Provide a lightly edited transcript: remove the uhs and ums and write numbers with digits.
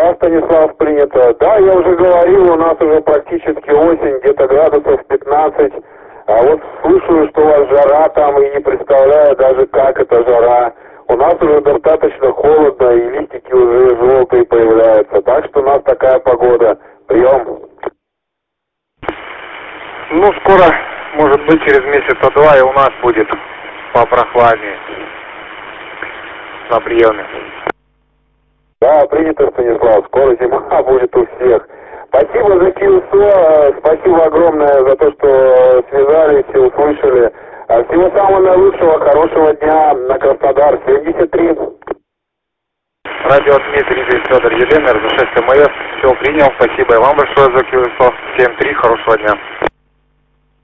Да, Станислав, принято. Да, я уже говорил, у нас уже практически осень, где-то градусов 15. А вот слышу, что у вас жара там, и не представляю даже, как это жара. У нас уже достаточно холодно, и листики уже желтые появляются. Так что у нас такая погода. Прием. Ну, скоро, может быть, через месяца два и у нас будет попрохладнее на приеме. Да, принято, Станислав. Скоро зима будет у всех. Спасибо за КИУСО, спасибо огромное за то, что связались и услышали. Всего самого наилучшего, хорошего дня на Краснодар. 73. Радио Дмитрий, Федор Елена, РЗ-6 МС. Все принял, спасибо и вам большое за КИУСО. 7-3, хорошего дня.